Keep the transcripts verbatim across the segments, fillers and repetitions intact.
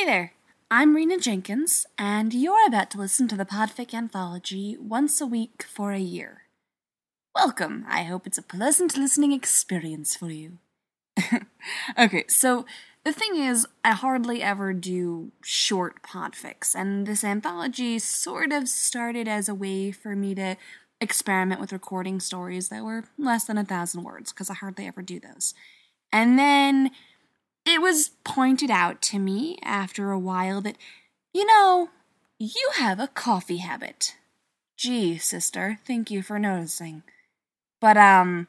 Hey there, I'm Rena Jenkins, and you're about to listen to the Podfic Anthology once a week for a year. Welcome, I hope it's a pleasant listening experience for you. Okay, so the thing is, I hardly ever do short podfics, and this anthology sort of started as a way for me to experiment with recording stories that were less than a thousand words, because I hardly ever do those. And then it was pointed out to me after a while that, you know, you have a coffee habit. Gee, sister, thank you for noticing. But, um,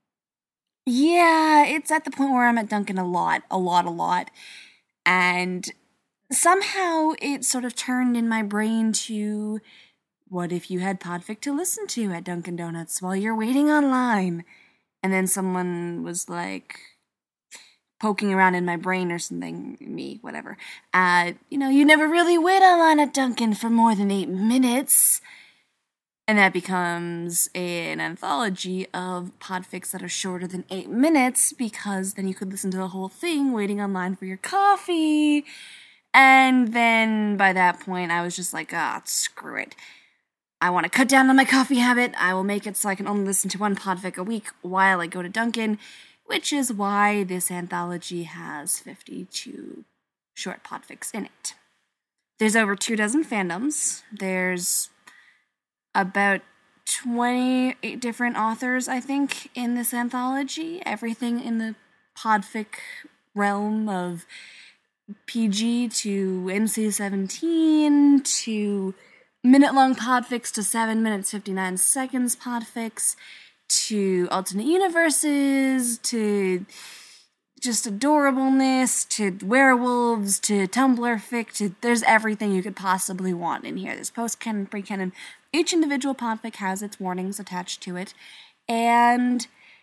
yeah, it's at the point where I'm at Dunkin' a lot, a lot, a lot. And somehow it sort of turned in my brain to, what if you had Podfic to listen to at Dunkin' Donuts while you're waiting online? And then someone was like, poking around in my brain or something, me, whatever. Uh, you know, you never really wait online at Dunkin' for more than eight minutes. And that becomes an anthology of podfics that are shorter than eight minutes, because then you could listen to the whole thing waiting online for your coffee. And then by that point, I was just like, ah, screw it. I want to cut down on my coffee habit. I will make it so I can only listen to one podfic a week while I go to Dunkin'. Which is why this anthology has fifty-two short podfics in it. There's over two dozen fandoms. There's about twenty-eight different authors, I think, in this anthology. Everything in the podfic realm of P G to N C seventeen to minute-long podfics to seven minutes fifty-nine seconds podfics, to alternate universes, to just adorableness, to werewolves, to Tumblr fic, to there's everything you could possibly want in here. There's post-canon, pre-canon. Each individual podfic has its warnings attached to it. And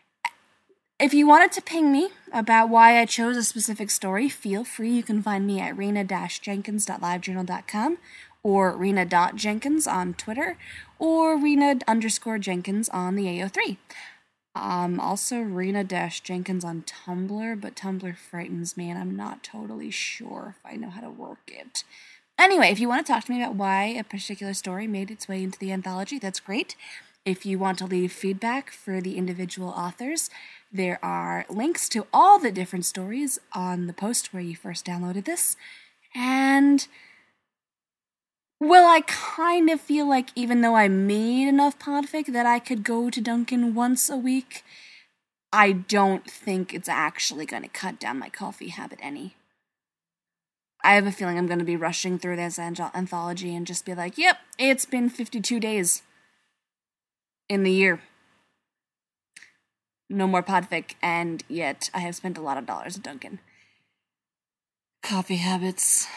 if you wanted to ping me about why I chose a specific story, feel free. You can find me at rena dash jenkins dot live journal dot com or rena dot jenkins on Twitter, or Rena underscore Jenkins on the A O three. Um, also Rena dash Jenkins on Tumblr, but Tumblr frightens me and I'm not totally sure if I know how to work it. Anyway, if you want to talk to me about why a particular story made its way into the anthology, that's great. If you want to leave feedback for the individual authors, there are links to all the different stories on the post where you first downloaded this. And well, I kind of feel like even though I made enough podfic that I could go to Dunkin' once a week, I don't think it's actually going to cut down my coffee habit any. I have a feeling I'm going to be rushing through this anthology and just be like, yep, it's been fifty-two days in the year. No more podfic, and yet I have spent a lot of dollars at Dunkin'. Coffee habits.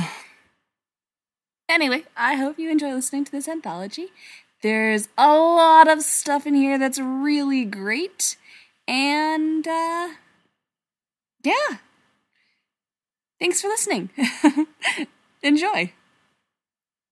Anyway, I hope you enjoy listening to this anthology. There's a lot of stuff in here that's really great. And, uh, yeah. Thanks for listening. Enjoy.